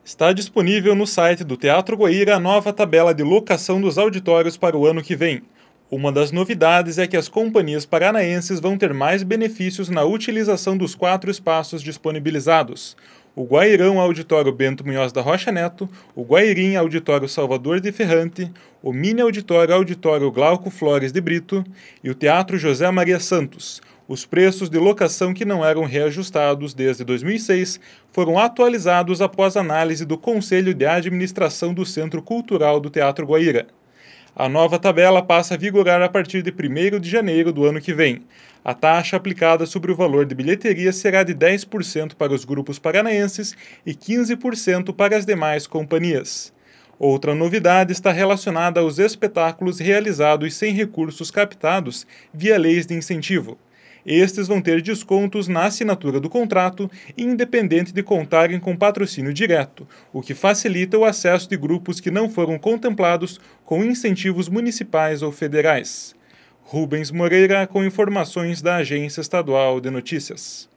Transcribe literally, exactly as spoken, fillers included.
Está disponível no site do Teatro Guaíra a nova tabela de locação dos auditórios para o ano que vem. Uma das novidades é que as companhias paranaenses vão ter mais benefícios na utilização dos quatro espaços disponibilizados: o Guairão Auditório Bento Munhoz da Rocha Neto, o Guairim Auditório Salvador de Ferrante, o Mini Auditório Auditório Glauco Flores de Brito e o Teatro José Maria Santos. Os preços de locação que não eram reajustados desde dois mil e seis foram atualizados após análise do Conselho de Administração do Centro Cultural do Teatro Guaíra. A nova tabela passa a vigorar a partir de primeiro de janeiro do ano que vem. A taxa aplicada sobre o valor de bilheteria será de dez por cento para os grupos paranaenses e quinze por cento para as demais companhias. Outra novidade está relacionada aos espetáculos realizados sem recursos captados via leis de incentivo. Estes vão ter descontos na assinatura do contrato, independente de contarem com patrocínio direto, o que facilita o acesso de grupos que não foram contemplados com incentivos municipais ou federais. Rubens Moreira, com informações da Agência Estadual de Notícias.